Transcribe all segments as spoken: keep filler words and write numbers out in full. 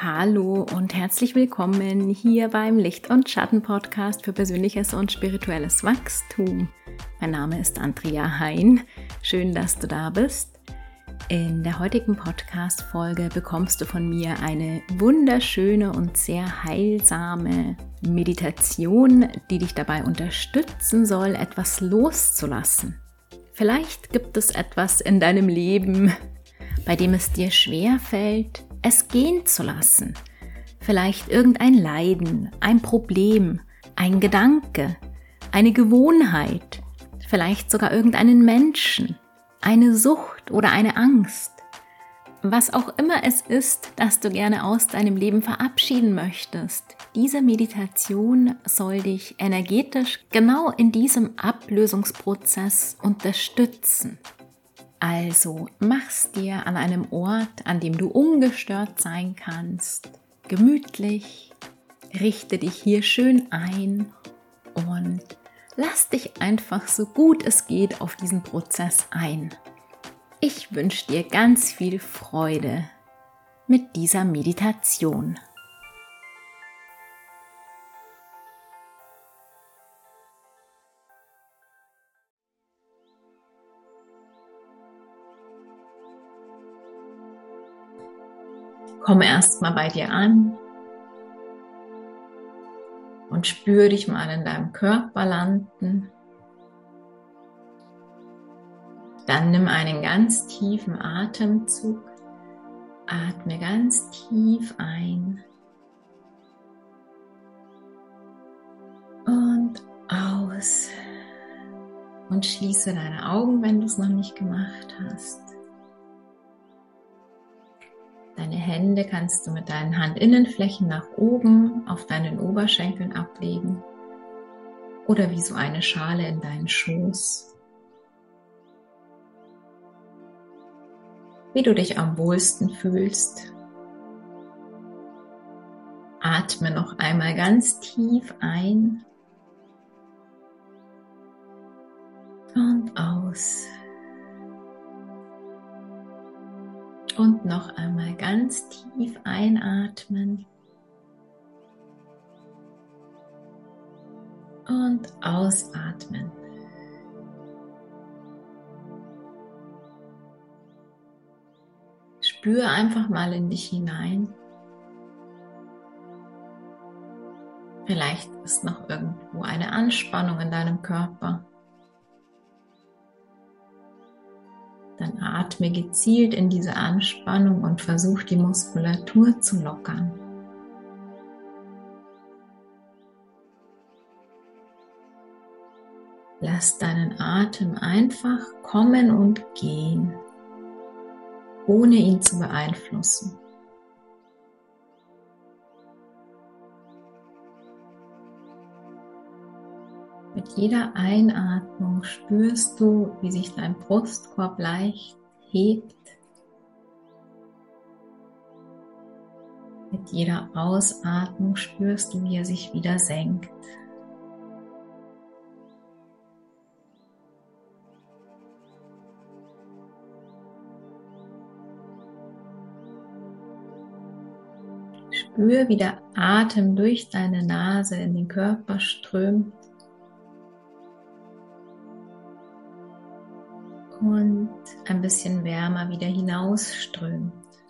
Hallo und herzlich willkommen hier beim Licht- und Schatten-Podcast für persönliches und spirituelles Wachstum. Mein Name ist Andrea Hein. Schön, dass du da bist. In der heutigen Podcast-Folge bekommst du von mir eine wunderschöne und sehr heilsame Meditation, die dich dabei unterstützen soll, etwas loszulassen. Vielleicht gibt es etwas in deinem Leben, bei dem es dir schwer fällt, es gehen zu lassen. Vielleicht irgendein Leiden, ein Problem, ein Gedanke, eine Gewohnheit, vielleicht sogar irgendeinen Menschen, eine Sucht oder eine Angst. Was auch immer es ist, das du gerne aus deinem Leben verabschieden möchtest. Diese Meditation soll dich energetisch genau in diesem Ablösungsprozess unterstützen. Also mach's dir an einem Ort, an dem du ungestört sein kannst, gemütlich, richte dich hier schön ein und lass dich einfach so gut es geht auf diesen Prozess ein. Ich wünsche dir ganz viel Freude mit dieser Meditation. Komm erstmal bei dir an und spür dich mal in deinem Körper landen. Dann nimm einen ganz tiefen Atemzug, atme ganz tief ein und aus und schließe deine Augen, wenn du es noch nicht gemacht hast. Deine Hände kannst du mit deinen Handinnenflächen nach oben auf deinen Oberschenkeln ablegen oder wie so eine Schale in deinen Schoß. Wie du dich am wohlsten fühlst. Atme noch einmal ganz tief ein und aus. Und noch einmal ganz tief einatmen und ausatmen. Spür einfach mal in dich hinein. Vielleicht ist noch irgendwo eine Anspannung in deinem Körper. Dann atme gezielt in diese Anspannung und versuch die Muskulatur zu lockern. Lass deinen Atem einfach kommen und gehen, ohne ihn zu beeinflussen. Mit jeder Einatmung spürst du, wie sich dein Brustkorb leicht hebt. Mit jeder Ausatmung spürst du, wie er sich wieder senkt. Spür, wie der Atem durch deine Nase in den Körper strömt. Und ein bisschen wärmer wieder hinausströmt.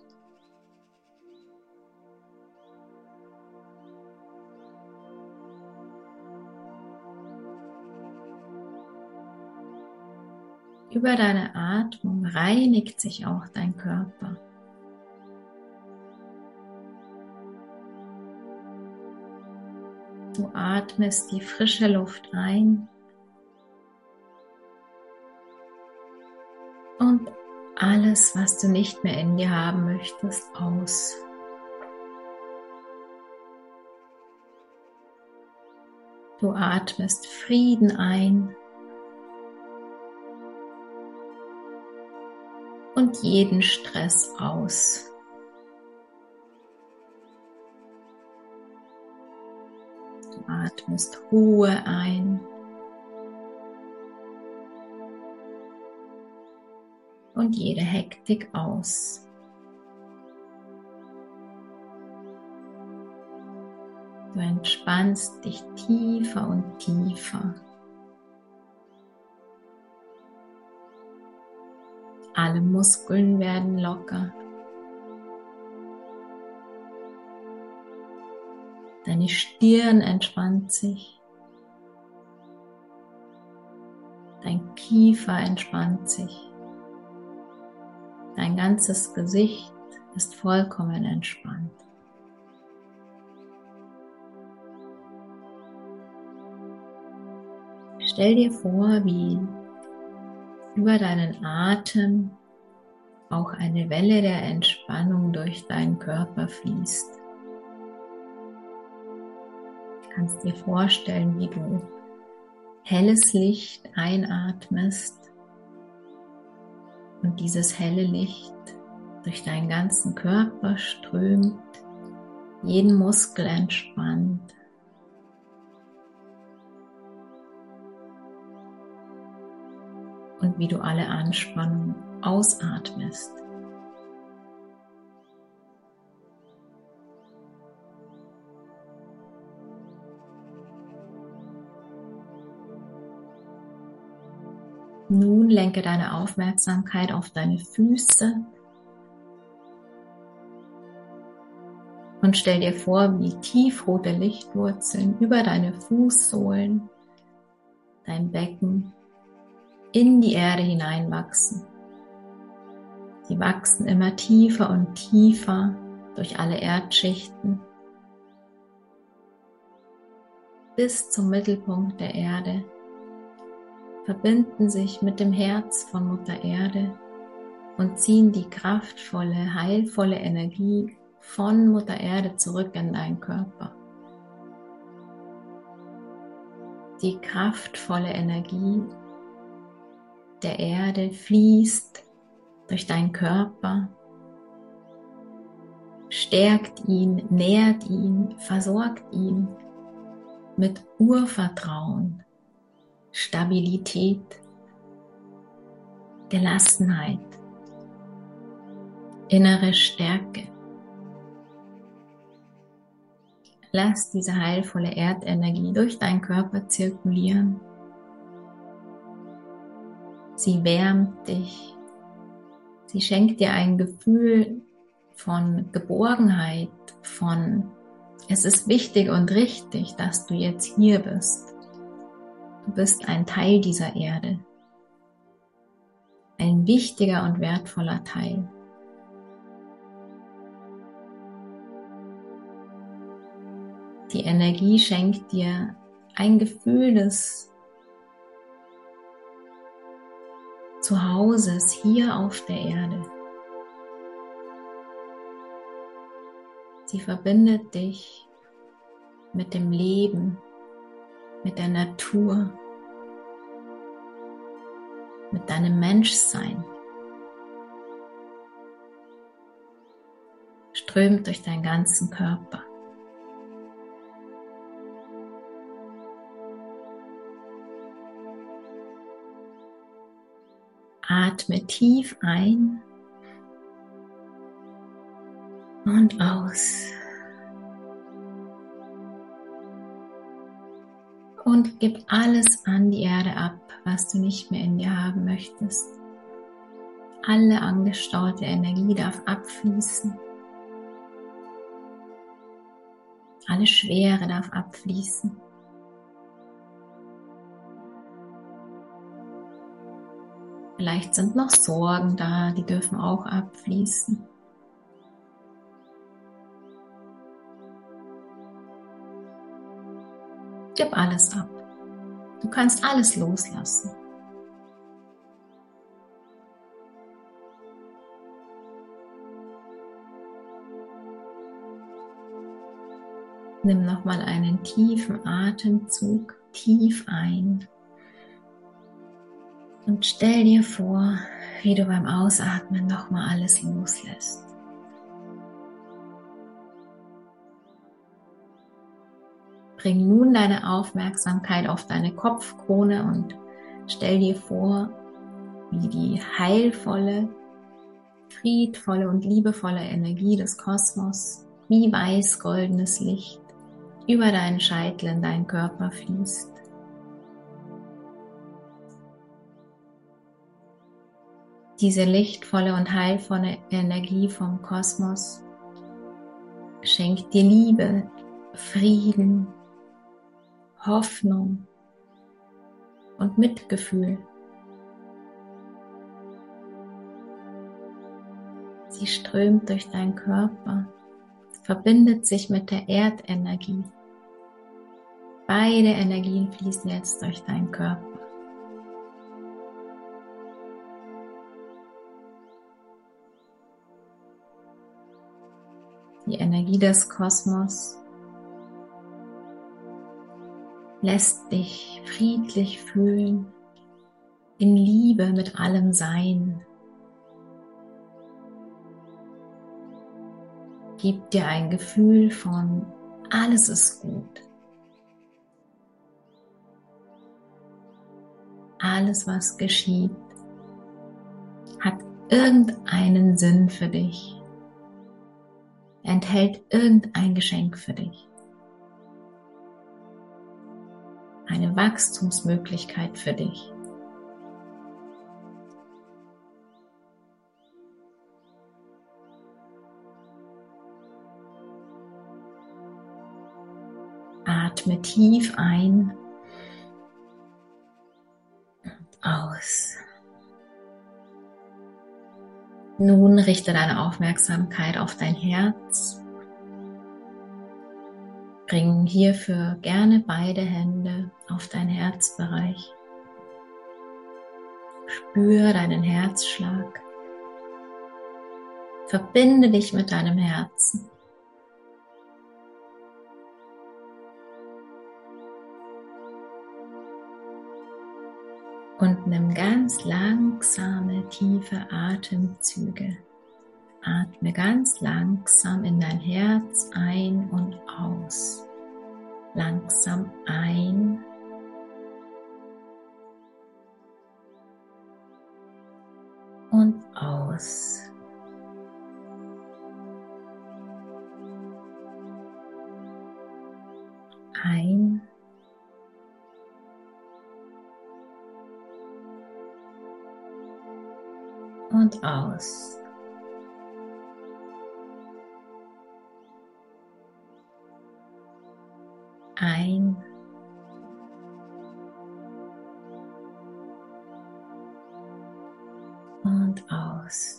Über deine Atmung reinigt sich auch dein Körper. Du atmest die frische Luft ein. Und alles, was du nicht mehr in dir haben möchtest, aus. Du atmest Frieden ein und jeden Stress aus. Du atmest Ruhe ein. Und jede Hektik aus. Du entspannst dich tiefer und tiefer. Alle Muskeln werden locker. Deine Stirn entspannt sich. Dein Kiefer entspannt sich. Dein ganzes Gesicht ist vollkommen entspannt. Stell dir vor, wie über deinen Atem auch eine Welle der Entspannung durch deinen Körper fließt. Du kannst dir vorstellen, wie du helles Licht einatmest und dieses helle Licht durch deinen ganzen Körper strömt, jeden Muskel entspannt. Und wie du alle Anspannung ausatmest. Nun lenke deine Aufmerksamkeit auf deine Füße und stell dir vor, wie tiefrote Lichtwurzeln über deine Fußsohlen, dein Becken, in die Erde hineinwachsen. Sie wachsen immer tiefer und tiefer durch alle Erdschichten bis zum Mittelpunkt der Erde, verbinden sich mit dem Herz von Mutter Erde und ziehen die kraftvolle, heilvolle Energie von Mutter Erde zurück in deinen Körper. Die kraftvolle Energie der Erde fließt durch deinen Körper, stärkt ihn, nährt ihn, versorgt ihn mit Urvertrauen, Stabilität, Gelassenheit, innere Stärke. Lass diese heilvolle Erdenergie durch deinen Körper zirkulieren. Sie wärmt dich. Sie schenkt dir ein Gefühl von Geborgenheit, von es ist wichtig und richtig, dass du jetzt hier bist. Du bist ein Teil dieser Erde. Ein wichtiger und wertvoller Teil. Die Energie schenkt dir ein Gefühl des Zuhauses hier auf der Erde. Sie verbindet dich mit dem Leben, mit der Natur, mit deinem Menschsein. Strömt durch deinen ganzen Körper. Atme tief ein und aus. Und gib alles an die Erde ab, was du nicht mehr in dir haben möchtest. Alle angestaute Energie darf abfließen. Alle Schwere darf abfließen. Vielleicht sind noch Sorgen da, die dürfen auch abfließen. Gib alles ab. Du kannst alles loslassen. Nimm nochmal einen tiefen Atemzug, tief ein. Und stell dir vor, wie du beim Ausatmen nochmal alles loslässt. Bring nun deine Aufmerksamkeit auf deine Kopfkrone und stell dir vor, wie die heilvolle, friedvolle und liebevolle Energie des Kosmos, wie weiß-goldenes Licht, über deinen Scheitel in deinen Körper fließt. Diese lichtvolle und heilvolle Energie vom Kosmos schenkt dir Liebe, Frieden, Hoffnung und Mitgefühl. Sie strömt durch deinen Körper, verbindet sich mit der Erdenergie. Beide Energien fließen jetzt durch deinen Körper. Die Energie des Kosmos lässt dich friedlich fühlen, in Liebe mit allem Sein. Gibt dir ein Gefühl von alles ist gut. Alles, was geschieht, hat irgendeinen Sinn für dich, enthält irgendein Geschenk für dich. Eine Wachstumsmöglichkeit für dich. Atme tief ein und aus. Nun richte deine Aufmerksamkeit auf dein Herz. Bring hierfür gerne beide Hände auf deinen Herzbereich. Spüre deinen Herzschlag. Verbinde dich mit deinem Herzen. Und nimm ganz langsame, tiefe Atemzüge. Atme ganz langsam in dein Herz ein und aus. Langsam ein und aus. Ein und aus. Ein und aus.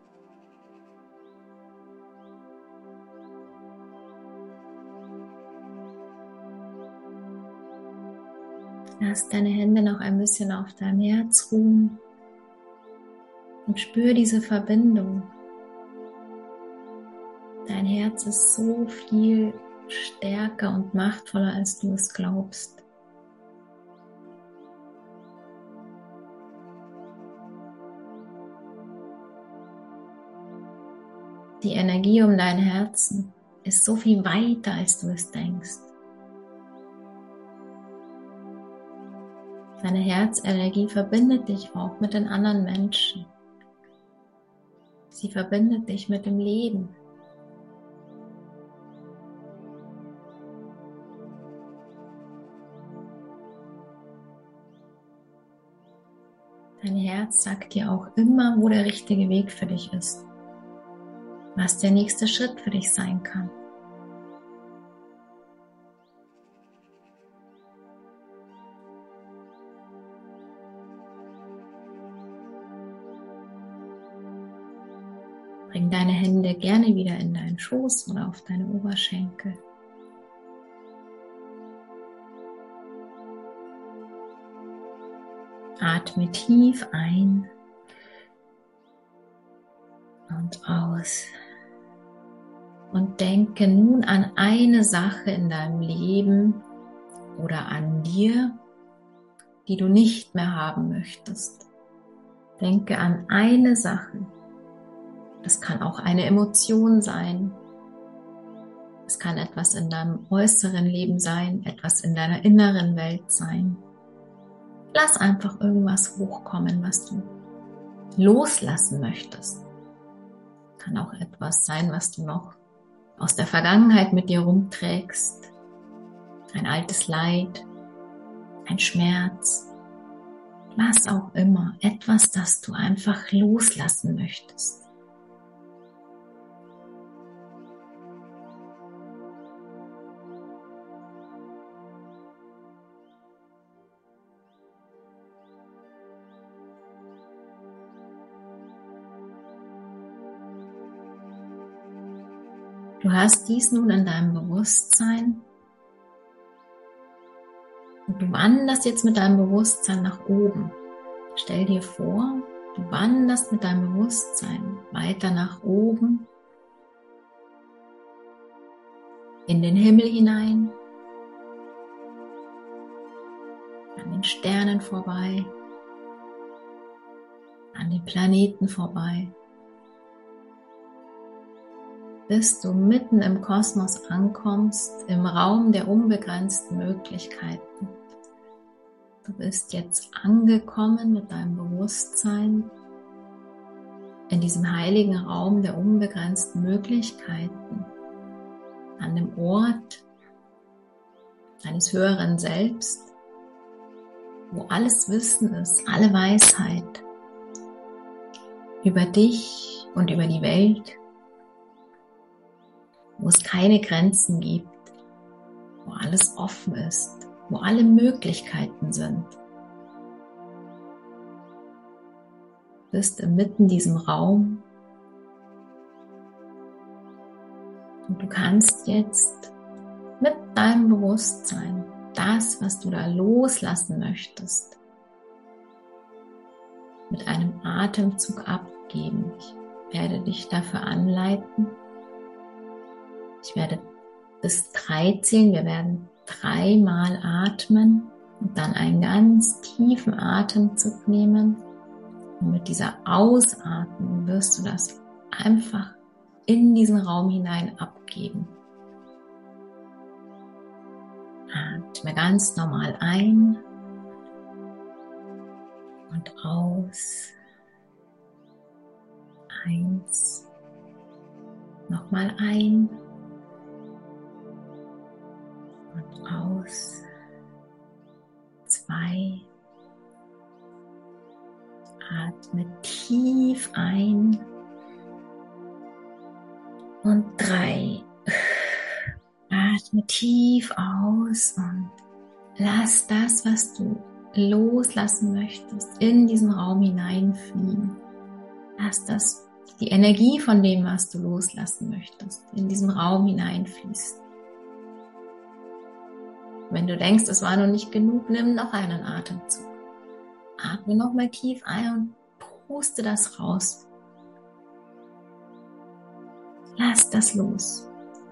Lass deine Hände noch ein bisschen auf deinem Herz ruhen und spür diese Verbindung. Dein Herz ist so viel stärker und machtvoller, als du es glaubst. Die Energie um dein Herzen ist so viel weiter, als du es denkst. Deine Herzenergie verbindet dich auch mit den anderen Menschen. Sie verbindet dich mit dem Leben. Dein Herz sagt dir auch immer, wo der richtige Weg für dich ist, was der nächste Schritt für dich sein kann. Bring deine Hände gerne wieder in deinen Schoß oder auf deine Oberschenkel. Atme tief ein und aus. Und denke nun an eine Sache in deinem Leben oder an dir, die du nicht mehr haben möchtest. Denke an eine Sache. Das kann auch eine Emotion sein. Es kann etwas in deinem äußeren Leben sein, etwas in deiner inneren Welt sein. Lass einfach irgendwas hochkommen, was du loslassen möchtest. Kann auch etwas sein, was du noch aus der Vergangenheit mit dir rumträgst, ein altes Leid, ein Schmerz, was auch immer, etwas, das du einfach loslassen möchtest. Du hast dies nun in deinem Bewusstsein und du wanderst jetzt mit deinem Bewusstsein nach oben. Stell dir vor, du wanderst mit deinem Bewusstsein weiter nach oben in den Himmel hinein, an den Sternen vorbei, an den Planeten vorbei, bis du mitten im Kosmos ankommst, im Raum der unbegrenzten Möglichkeiten. Du bist jetzt angekommen mit deinem Bewusstsein in diesem heiligen Raum der unbegrenzten Möglichkeiten, an dem Ort deines höheren Selbst, wo alles Wissen ist, alle Weisheit über dich und über die Welt, wo es keine Grenzen gibt, wo alles offen ist, wo alle Möglichkeiten sind. Du bist inmitten diesem Raum und du kannst jetzt mit deinem Bewusstsein das, was du da loslassen möchtest, mit einem Atemzug abgeben. Ich werde dich dafür anleiten. Ich werde bis drei zählen. Wir werden dreimal atmen und dann einen ganz tiefen Atemzug nehmen. Und mit dieser Ausatmung wirst du das einfach in diesen Raum hinein abgeben. Atme ganz normal ein und aus. Eins. Nochmal ein. Und aus. Zwei. Atme tief ein. Und drei. Atme tief aus und lass das, was du loslassen möchtest, in diesen Raum hineinfliegen. Lass das, die Energie von dem, was du loslassen möchtest, in diesen Raum hineinfließt. Wenn du denkst, es war noch nicht genug, nimm noch einen Atemzug. Atme nochmal tief ein und puste das raus. Lass das los.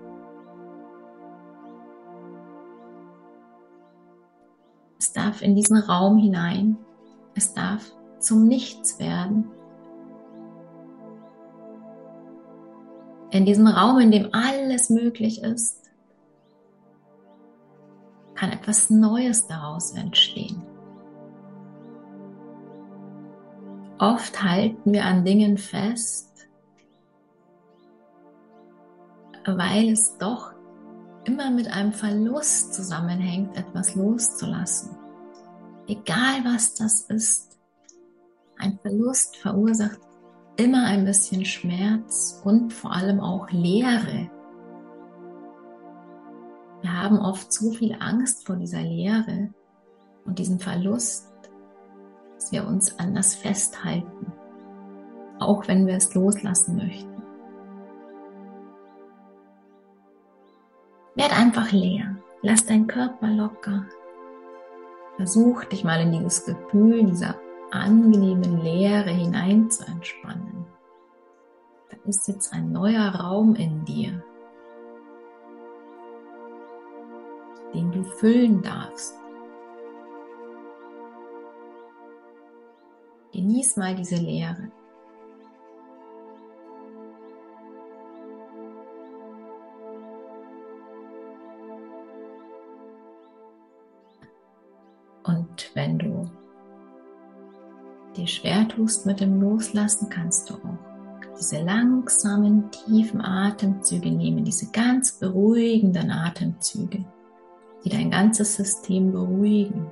Es darf in diesen Raum hinein. Es darf zum Nichts werden. In diesem Raum, in dem alles möglich ist, kann etwas Neues daraus entstehen. Oft halten wir an Dingen fest, weil es doch immer mit einem Verlust zusammenhängt, etwas loszulassen. Egal was das ist, ein Verlust verursacht immer ein bisschen Schmerz und vor allem auch Leere. Wir haben oft so viel Angst vor dieser Leere und diesem Verlust, dass wir uns an das festhalten, auch wenn wir es loslassen möchten. Werd einfach leer, lass deinen Körper locker. Versuch dich mal in dieses Gefühl dieser angenehmen Leere hinein zu entspannen. Da ist jetzt ein neuer Raum in dir, den du füllen darfst. Genieß mal diese Leere. Und wenn du dir schwer tust mit dem Loslassen, kannst du auch diese langsamen, tiefen Atemzüge nehmen, diese ganz beruhigenden Atemzüge. die dein ganzes System beruhigen.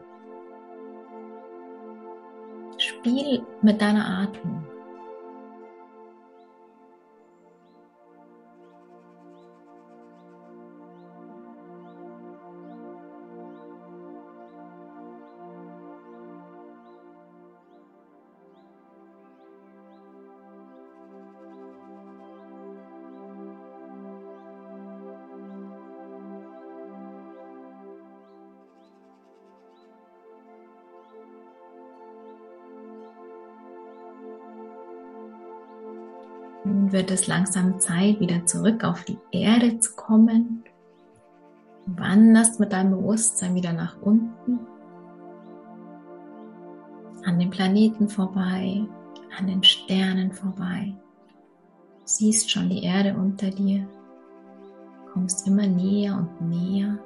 Spiel mit deiner Atmung. Nun wird es langsam Zeit, wieder zurück auf die Erde zu kommen. Du wanderst mit deinem Bewusstsein wieder nach unten, an den Planeten vorbei, an den Sternen vorbei. Du siehst schon die Erde unter dir, kommst immer näher und näher.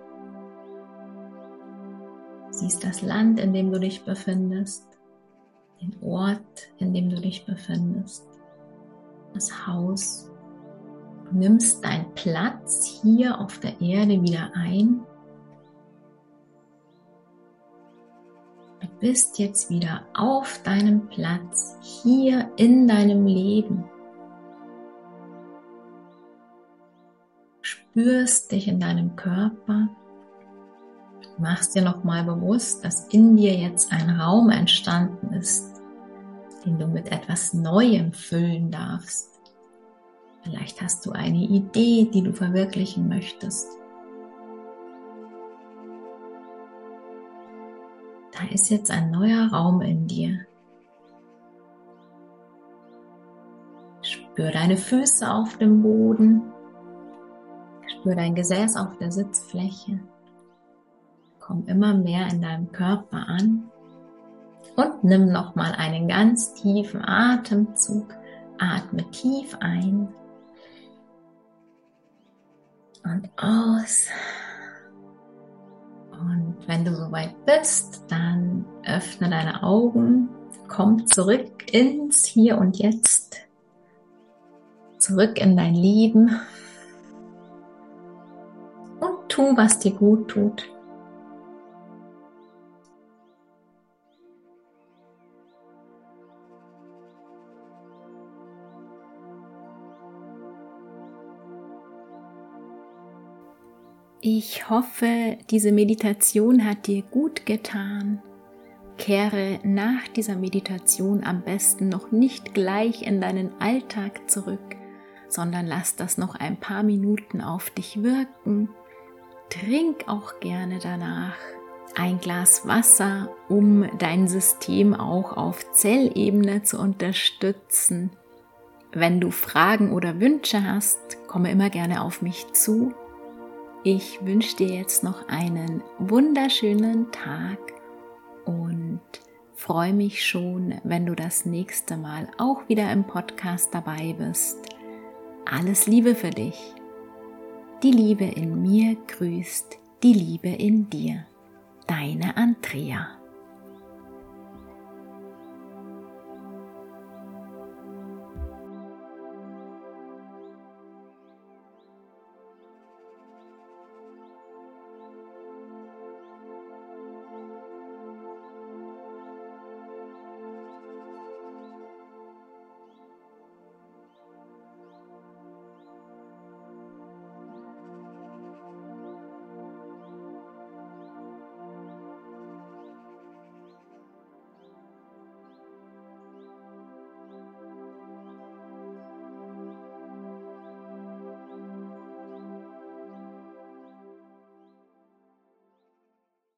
Du siehst das Land, in dem du dich befindest, den Ort, in dem du dich befindest. Das Haus. Du nimmst deinen Platz hier auf der Erde wieder ein. Du bist jetzt wieder auf deinem Platz, hier in deinem Leben. Spürst dich in deinem Körper. Machst dir nochmal bewusst, dass in dir jetzt ein Raum entstanden ist, den du mit etwas Neuem füllen darfst. Vielleicht hast du eine Idee, die du verwirklichen möchtest. Da ist jetzt ein neuer Raum in dir. Spür deine Füße auf dem Boden. Spür dein Gesäß auf der Sitzfläche. Komm immer mehr in deinem Körper an. Und nimm nochmal einen ganz tiefen Atemzug. Atme tief ein und aus. Und wenn du soweit bist, dann öffne deine Augen, komm zurück ins Hier und Jetzt, zurück in dein Leben und tu, was dir gut tut. Ich hoffe, diese Meditation hat dir gut getan. Kehre nach dieser Meditation am besten noch nicht gleich in deinen Alltag zurück, sondern lass das noch ein paar Minuten auf dich wirken. Trink auch gerne danach ein Glas Wasser, um dein System auch auf Zellebene zu unterstützen. Wenn du Fragen oder Wünsche hast, komme immer gerne auf mich zu. Ich wünsche dir jetzt noch einen wunderschönen Tag und freue mich schon, wenn du das nächste Mal auch wieder im Podcast dabei bist. Alles Liebe für dich. Die Liebe in mir grüßt die Liebe in dir. Deine Andrea.